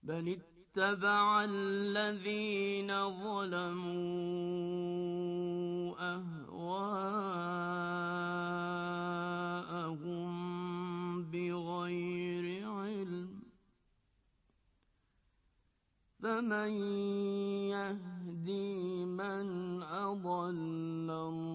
بل اتبع الذين ظلموا أهواءهم بغير علم فمن يهدي من أضل الله